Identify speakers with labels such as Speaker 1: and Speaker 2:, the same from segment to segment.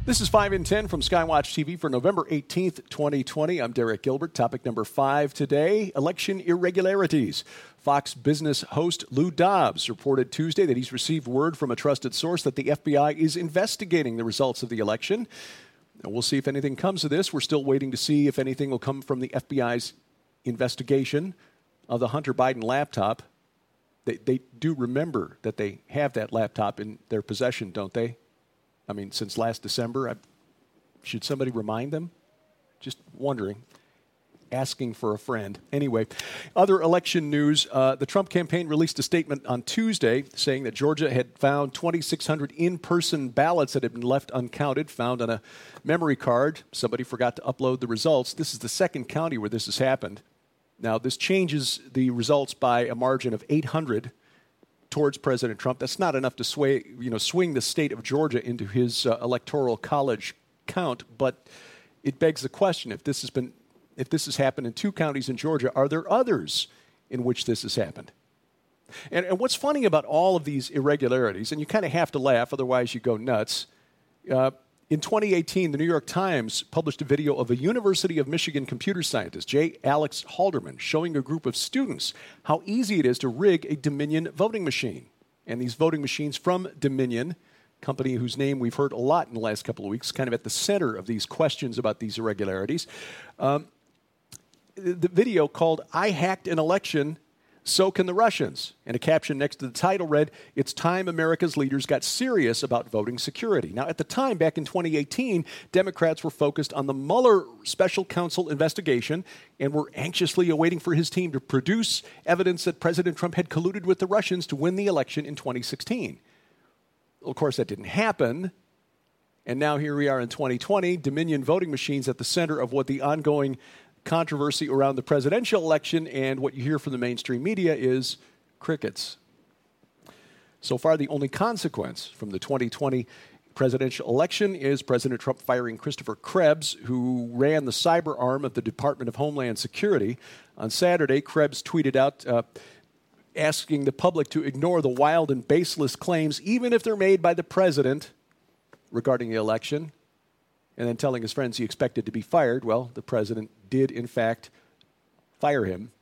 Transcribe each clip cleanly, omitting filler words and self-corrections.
Speaker 1: This is 5 in 10 from Skywatch TV for November 18th, 2020. I'm Derek Gilbert. Topic number 5 today, election irregularities. Fox Business host Lou Dobbs reported Tuesday that he's received word from a trusted source that the FBI is investigating the results of the election. And we'll see if anything comes of this. We're still waiting to see if anything will come from the FBI's investigation of the Hunter Biden laptop. They do remember that they have that laptop in their possession, don't they? I mean, since last December, should somebody remind them? Just wondering, asking for a friend. Anyway, other election news. The Trump campaign released a statement on Tuesday saying that Georgia had found 2,600 in-person ballots that had been left uncounted, found on a memory card. Somebody forgot to upload the results. This is the second county where this has happened. Now, this changes the results by a margin of 800 towards President Trump. That's not enough to swing the state of Georgia into his electoral college count, but it begs the question, if this has happened in 2 counties in Georgia, are there others in which this has happened? And what's funny about all of these irregularities, and you kind of have to laugh, otherwise you go nuts. In 2018, the New York Times published a video of a University of Michigan computer scientist, J. Alex Halderman, showing a group of students how easy it is to rig a Dominion voting machine. And these voting machines from Dominion, company whose name we've heard a lot in the last couple of weeks, kind of at the center of these questions about these irregularities. The video called, "I Hacked an Election, So Can the Russians." And a caption next to the title read, "It's time America's leaders got serious about voting security." Now, at the time, back in 2018, Democrats were focused on the Mueller special counsel investigation and were anxiously awaiting for his team to produce evidence that President Trump had colluded with the Russians to win the election in 2016. Well, of course, that didn't happen. And now here we are in 2020, Dominion voting machines at the center of what the ongoing controversy around the presidential election, and what you hear from the mainstream media is crickets. So far, the only consequence from the 2020 presidential election is President Trump firing Christopher Krebs, who ran the cyber arm of the Department of Homeland Security. On Saturday, Krebs tweeted out asking the public to ignore the wild and baseless claims, even if they're made by the president, regarding the election, and then telling his friends he expected to be fired. Well, the president did, in fact, fire him.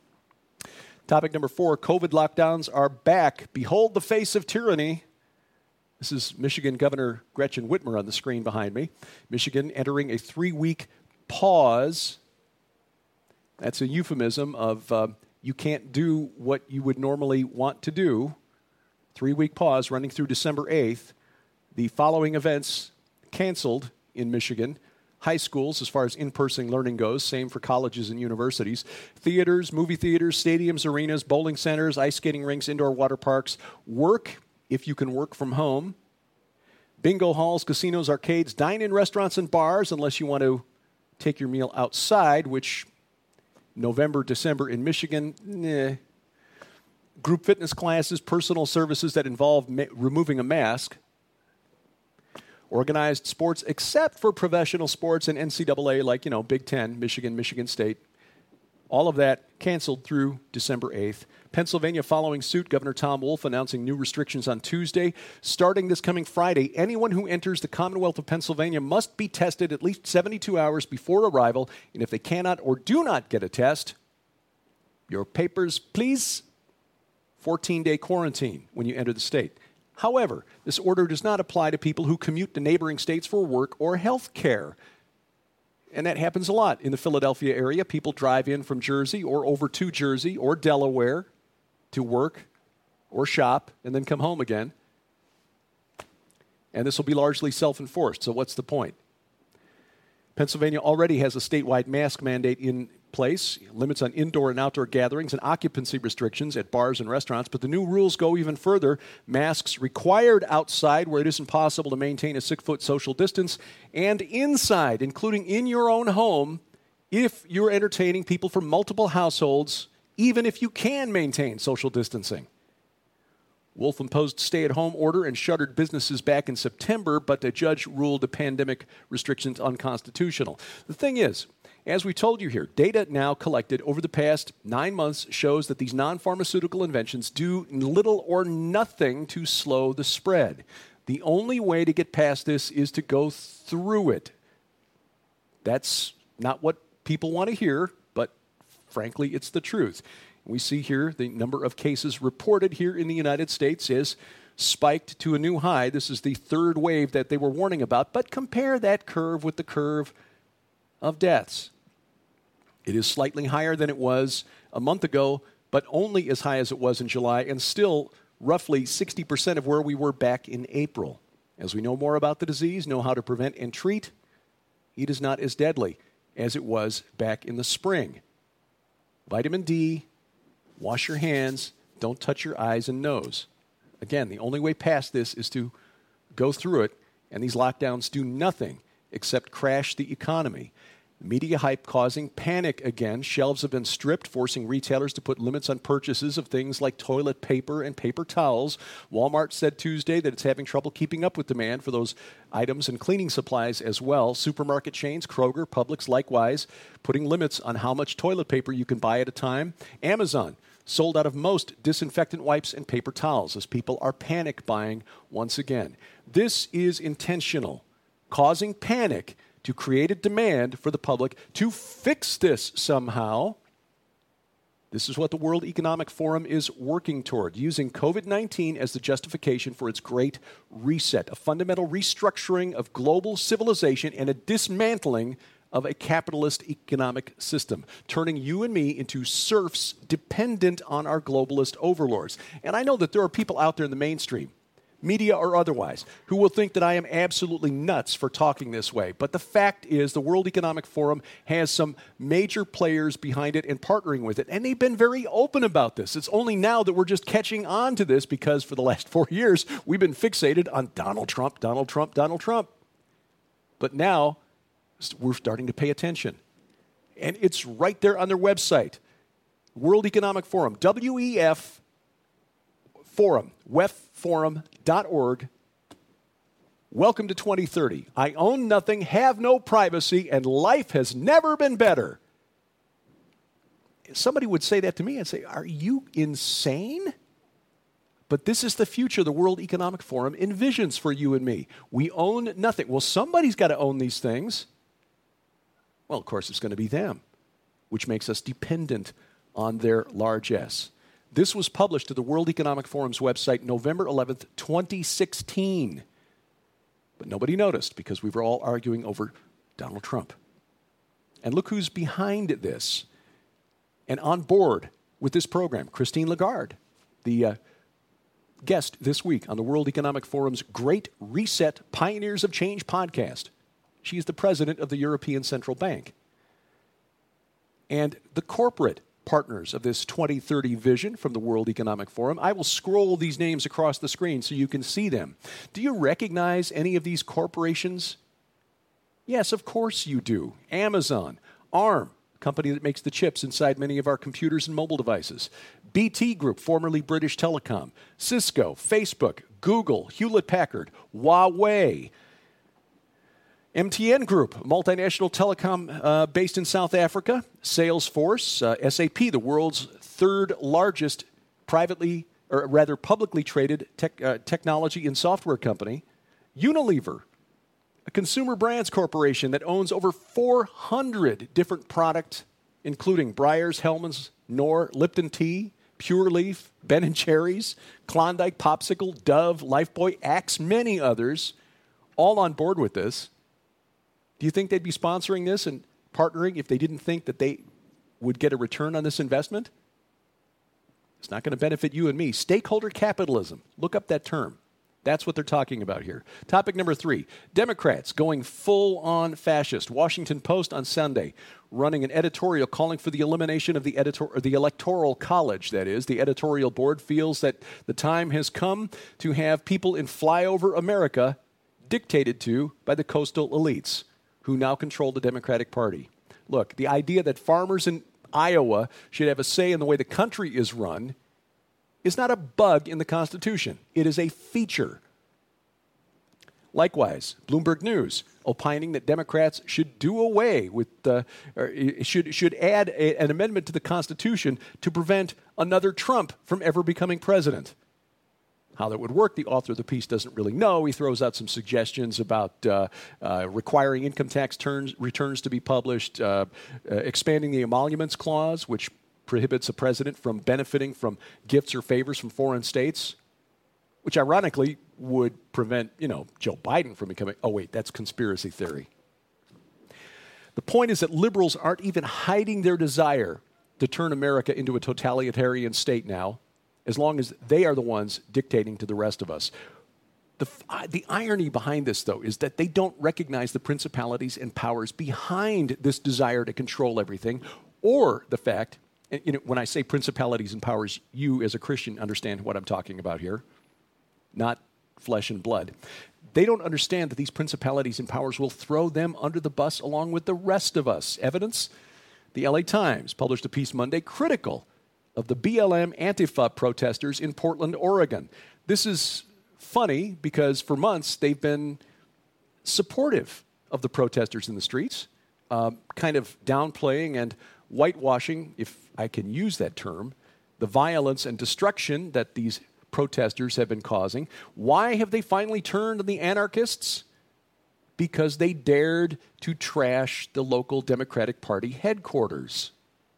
Speaker 1: Topic number 4, COVID lockdowns are back. Behold the face of tyranny. This is Michigan Governor Gretchen Whitmer on the screen behind me. Michigan entering a 3-week pause. That's a euphemism of you can't do what you would normally want to do. 3-week pause running through December 8th. The following events canceled in Michigan. High schools, as far as in-person learning goes, same for colleges and universities. Theaters, movie theaters, stadiums, arenas, bowling centers, ice skating rinks, indoor water parks. Work, if you can work from home. Bingo halls, casinos, arcades, dine-in restaurants and bars, unless you want to take your meal outside, which November, December in Michigan, Group fitness classes, personal services that involve removing a mask. Organized sports, except for professional sports and NCAA, like, Big Ten, Michigan, Michigan State. All of that canceled through December 8th. Pennsylvania following suit, Governor Tom Wolf announcing new restrictions on Tuesday. Starting this coming Friday, anyone who enters the Commonwealth of Pennsylvania must be tested at least 72 hours before arrival, and if they cannot or do not get a test, your papers, please. 14-day quarantine when you enter the state. However, this order does not apply to people who commute to neighboring states for work or health care. And that happens a lot in the Philadelphia area. People drive in from Jersey or over to Jersey or Delaware to work or shop and then come home again. And this will be largely self-enforced. So what's the point? Pennsylvania already has a statewide mask mandate in place, limits on indoor and outdoor gatherings, and occupancy restrictions at bars and restaurants. But the new rules go even further. Masks required outside where it isn't possible to maintain a 6-foot social distance, and inside, including in your own home, if you're entertaining people from multiple households, even if you can maintain social distancing. Wolf imposed stay-at-home order and shuttered businesses back in September, but the judge ruled the pandemic restrictions unconstitutional. The thing is, as we told you here, data now collected over the past 9 months shows that these non-pharmaceutical inventions do little or nothing to slow the spread. The only way to get past this is to go through it. That's not what people want to hear, but frankly, it's the truth. We see here the number of cases reported here in the United States is spiked to a new high. This is the third wave that they were warning about, but compare that curve with the curve of deaths. It is slightly higher than it was a month ago, but only as high as it was in July, and still roughly 60% of where we were back in April. As we know more about the disease, know how to prevent and treat, it is not as deadly as it was back in the spring. Vitamin D, wash your hands, don't touch your eyes and nose. Again, the only way past this is to go through it, and these lockdowns do nothing except crash the economy. Media hype causing panic again. Shelves have been stripped, forcing retailers to put limits on purchases of things like toilet paper and paper towels. Walmart said Tuesday that it's having trouble keeping up with demand for those items and cleaning supplies as well. Supermarket chains, Kroger, Publix likewise, putting limits on how much toilet paper you can buy at a time. Amazon sold out of most disinfectant wipes and paper towels as people are panic buying once again. This is intentional, causing panic to create a demand for the public to fix this somehow. This is what the World Economic Forum is working toward, using COVID-19 as the justification for its great reset, a fundamental restructuring of global civilization and a dismantling of a capitalist economic system, turning you and me into serfs dependent on our globalist overlords. And I know that there are people out there in the mainstream, media or otherwise, who will think that I am absolutely nuts for talking this way. But the fact is the World Economic Forum has some major players behind it and partnering with it, and they've been very open about this. It's only now that we're just catching on to this because for the last 4 years, we've been fixated on Donald Trump, Donald Trump, Donald Trump. But now we're starting to pay attention. And it's right there on their website, World Economic Forum, WEF Forum, wefforum.org. Welcome to 2030. I own nothing, have no privacy, and life has never been better. Somebody would say that to me and say, are you insane? But this is the future the World Economic Forum envisions for you and me. We own nothing. Well, somebody's got to own these things. Well, of course, it's going to be them, which makes us dependent on their largesse. This was published to the World Economic Forum's website November 11th, 2016. But nobody noticed because we were all arguing over Donald Trump. And look who's behind this and on board with this program, Christine Lagarde, the guest this week on the World Economic Forum's Great Reset Pioneers of Change podcast. She is the president of the European Central Bank. And the corporate partners of this 2030 vision from the World Economic Forum, I will scroll these names across the screen so you can see them. Do you recognize any of these corporations? Yes, of course you do. Amazon, ARM, company that makes the chips inside many of our computers and mobile devices. BT Group, formerly British Telecom. Cisco, Facebook, Google, Hewlett-Packard, Huawei. MTN Group, multinational telecom based in South Africa. Salesforce, SAP, the world's third largest publicly traded technology and software company. Unilever, a consumer brands corporation that owns over 400 different products, including Breyers, Hellmann's, Knorr, Lipton Tea, Pure Leaf, Ben & Jerry's, Klondike, Popsicle, Dove, Lifebuoy, Axe, many others, all on board with this. Do you think they'd be sponsoring this and partnering if they didn't think that they would get a return on this investment? It's not going to benefit you and me. Stakeholder capitalism. Look up that term. That's what they're talking about here. Topic number 3, Democrats going full-on fascist. Washington Post on Sunday running an editorial calling for the elimination of the Electoral College, that is. The editorial board feels that the time has come to have people in flyover America dictated to by the coastal elites who now control the Democratic Party. Look, the idea that farmers in Iowa should have a say in the way the country is run is not a bug in the Constitution. It is a feature. Likewise, Bloomberg News opining that Democrats should do away with should add an amendment to the Constitution to prevent another Trump from ever becoming president. how that would work. The author of the piece doesn't really know. He throws out some suggestions about requiring income tax returns to be published, expanding the emoluments clause, which prohibits a president from benefiting from gifts or favors from foreign states, which ironically would prevent, Joe Biden from becoming, oh wait, that's conspiracy theory. The point is that liberals aren't even hiding their desire to turn America into a totalitarian state now, as long as they are the ones dictating to the rest of us. The irony behind this, though, is that they don't recognize the principalities and powers behind this desire to control everything, or the fact, and, when I say principalities and powers, you as a Christian understand what I'm talking about here, not flesh and blood. They don't understand that these principalities and powers will throw them under the bus along with the rest of us. Evidence? The LA Times published a piece Monday critical of the BLM Antifa protesters in Portland, Oregon. This is funny because for months they've been supportive of the protesters in the streets, kind of downplaying and whitewashing, if I can use that term, the violence and destruction that these protesters have been causing. Why have they finally turned on the anarchists? Because they dared to trash the local Democratic Party headquarters.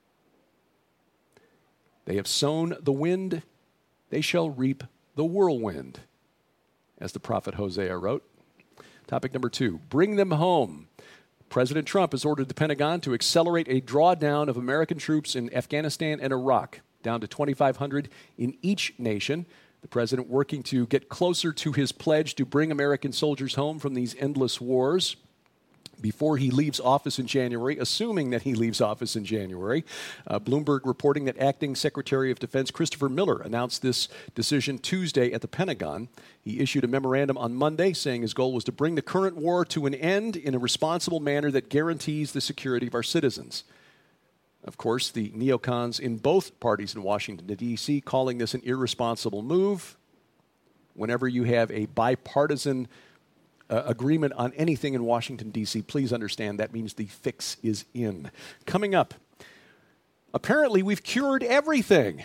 Speaker 1: They have sown the wind, they shall reap the whirlwind, as the prophet Hosea wrote. Topic number 2, bring them home. President Trump has ordered the Pentagon to accelerate a drawdown of American troops in Afghanistan and Iraq, down to 2,500 in each nation. The president working to get closer to his pledge to bring American soldiers home from these endless wars before he leaves office in January, assuming that he leaves office in January. Bloomberg reporting that Acting Secretary of Defense Christopher Miller announced this decision Tuesday at the Pentagon. He issued a memorandum on Monday saying his goal was to bring the current war to an end in a responsible manner that guarantees the security of our citizens. Of course, the neocons in both parties in Washington, D.C., calling this an irresponsible move. Whenever you have a bipartisan agreement on anything in Washington, D.C., please understand that means the fix is in. Coming up, apparently we've cured everything.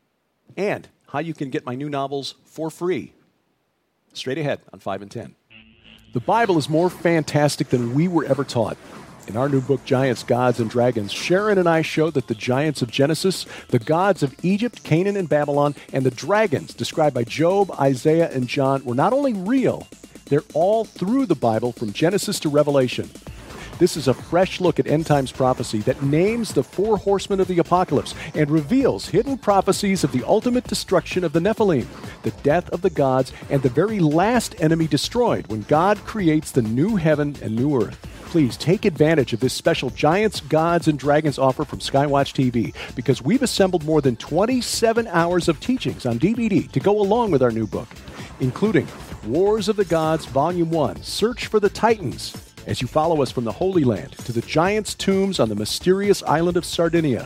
Speaker 1: And how you can get my new novels for free. Straight ahead on 5 and 10. The Bible is more fantastic than we were ever taught. In our new book, Giants, Gods, and Dragons, Sharon and I show that the giants of Genesis, the gods of Egypt, Canaan, and Babylon, and the dragons described by Job, Isaiah, and John were not only real, they're all through the Bible from Genesis to Revelation. This is a fresh look at end times prophecy that names the 4 horsemen of the apocalypse and reveals hidden prophecies of the ultimate destruction of the Nephilim, the death of the gods, and the very last enemy destroyed when God creates the new heaven and new earth. Please take advantage of this special Giants, Gods, and Dragons offer from Skywatch TV because we've assembled more than 27 hours of teachings on DVD to go along with our new book, including Wars of the Gods, Volume 1, Search for the Titans, as you follow us from the Holy Land to the giants' tombs on the mysterious island of Sardinia.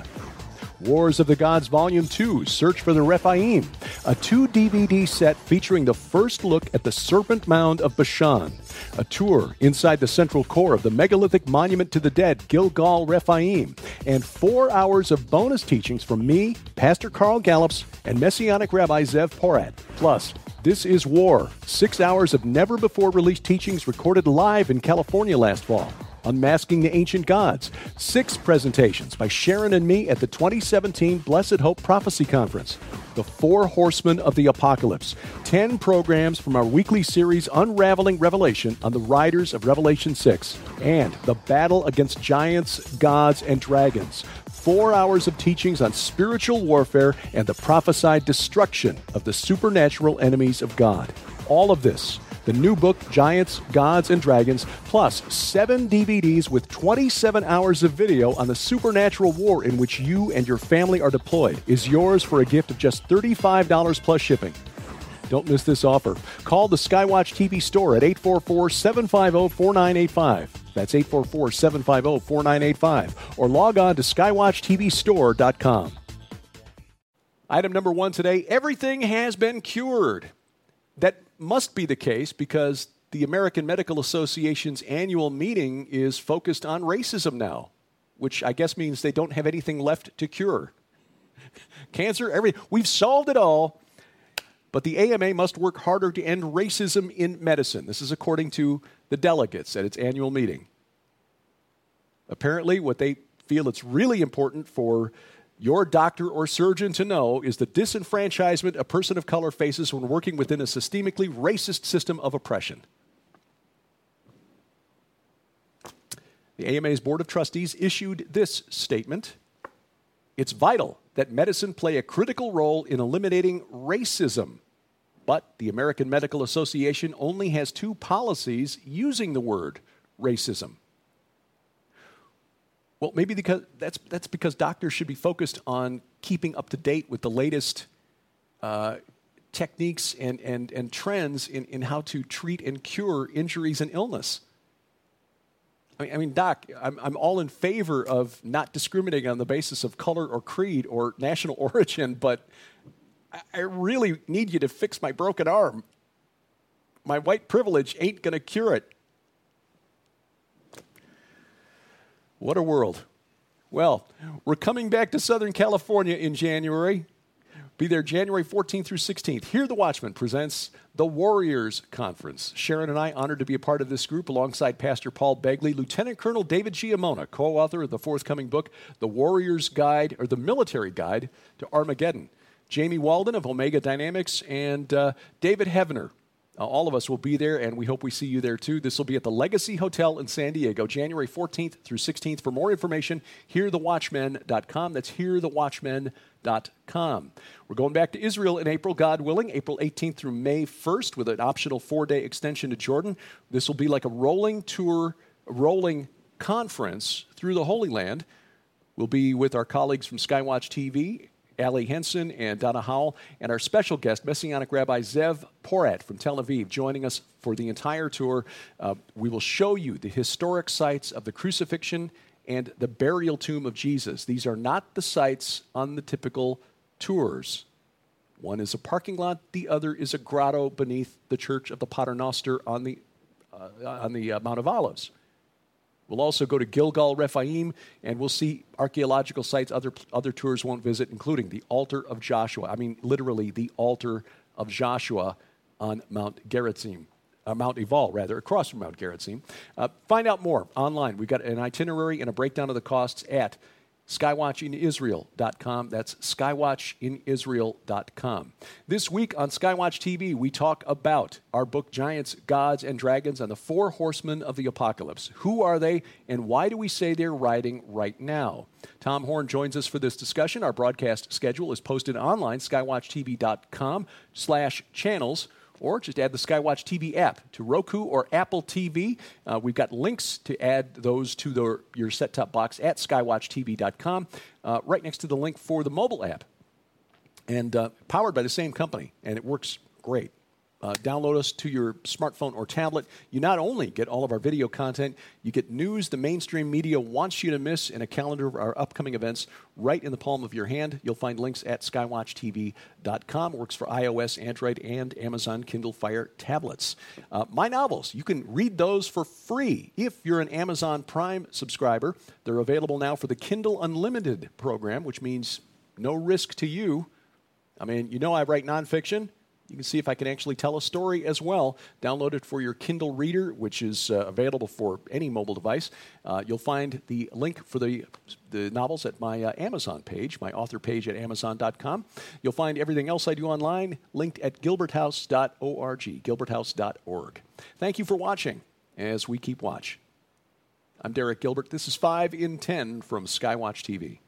Speaker 1: Wars of the Gods Volume 2, Search for the Rephaim, a 2-DVD set featuring the first look at the Serpent Mound of Bashan, a tour inside the central core of the megalithic monument to the dead, Gilgal Rephaim, and 4 hours of bonus teachings from me, Pastor Carl Gallups, and Messianic Rabbi Zev Porat. Plus, This is War, 6 hours of never-before-released teachings recorded live in California last fall. Unmasking the Ancient Gods, 6 presentations by Sharon and me at the 2017 Blessed Hope Prophecy Conference. The 4 Horsemen of the Apocalypse, 10 programs from our weekly series Unraveling Revelation on the Riders of Revelation 6, and the Battle Against Giants, Gods, and Dragons. 4 hours of teachings on spiritual warfare and the prophesied destruction of the supernatural enemies of God. All of this, the new book, Giants, Gods, and Dragons, plus 7 DVDs with 27 hours of video on the supernatural war in which you and your family are deployed, is yours for a gift of just $35 plus shipping. Don't miss this offer. Call the Skywatch TV store at 844-750-4985. That's 844-750-4985. Or log on to skywatchtvstore.com. Item number 1 today, everything has been cured. That must be the case because the American Medical Association's annual meeting is focused on racism now, which I guess means they don't have anything left to cure. Cancer, we've solved it all. But the AMA must work harder to end racism in medicine. This is according to the delegates at its annual meeting. Apparently, what they feel it's really important for your doctor or surgeon to know is the disenfranchisement a person of color faces when working within a systemically racist system of oppression. The AMA's Board of Trustees issued this statement. It's vital that medicine play a critical role in eliminating racism. But the American Medical Association only has 2 policies using the word racism. Well, maybe because that's because doctors should be focused on keeping up to date with the latest techniques and trends in how to treat and cure injuries and illness. I mean, Doc, I'm all in favor of not discriminating on the basis of color or creed or national origin, but I really need you to fix my broken arm. My white privilege ain't going to cure it. What a world. Well, we're coming back to Southern California in January. Be there January 14th through 16th. Here, The Watchman presents the Warriors Conference. Sharon and I honored to be a part of this group alongside Pastor Paul Begley, Lieutenant Colonel David Giammona, co-author of the forthcoming book, The Warrior's Guide, or The Military Guide to Armageddon. Jamie Walden of Omega Dynamics and David Heavener. All of us will be there, and we hope we see you there too. This will be at the Legacy Hotel in San Diego, January 14th through 16th. For more information, hearthewatchmen.com. That's hearthewatchmen.com. We're going back to Israel in April, God willing, April 18th through May 1st with an optional 4-day extension to Jordan. This will be like a rolling tour, a rolling conference through the Holy Land. We'll be with our colleagues from Skywatch TV, Allie Henson and Donna Howell, and our special guest, Messianic Rabbi Zev Porat from Tel Aviv, joining us for the entire tour. We will show you the historic sites of the crucifixion and the burial tomb of Jesus. These are not the sites on the typical tours. One is a parking lot, the other is a grotto beneath the Church of the Pater Noster on the Mount of Olives. We'll also go to Gilgal Rephaim, and we'll see archaeological sites other tours won't visit, including the altar of Joshua. I mean, literally, the altar of Joshua on Mount Gerizim. Mount Ebal, rather, across from Mount Gerizim. Find out more online. We've got an itinerary and a breakdown of the costs at skywatchinisrael.com. That's skywatchinisrael.com. This week on Skywatch TV, we talk about our book, Giants, Gods, and Dragons, and the 4 horsemen of the apocalypse. Who are they, and why do we say they're riding right now? Tom Horn joins us for this discussion. Our broadcast schedule is posted online, skywatchtv.com/channels. Or just add the Skywatch TV app to Roku or Apple TV. We've got links to add those to your set-top box at skywatchtv.com, right next to the link for the mobile app. And powered by the same company, and it works great. Download us to your smartphone or tablet. You not only get all of our video content, you get news the mainstream media wants you to miss and a calendar of our upcoming events right in the palm of your hand. You'll find links at skywatchtv.com. Works for iOS, Android, and Amazon Kindle Fire tablets. My novels, you can read those for free if you're an Amazon Prime subscriber. They're available now for the Kindle Unlimited program, which means no risk to you. I mean, you know I write nonfiction. You can see if I can actually tell a story as well. Download it for your Kindle Reader, which is available for any mobile device. You'll find the link for the novels at my Amazon page, my author page at amazon.com. You'll find everything else I do online linked at gilberthouse.org, gilberthouse.org. Thank you for watching as we keep watch. I'm Derek Gilbert. This is 5 in 10 from Skywatch TV.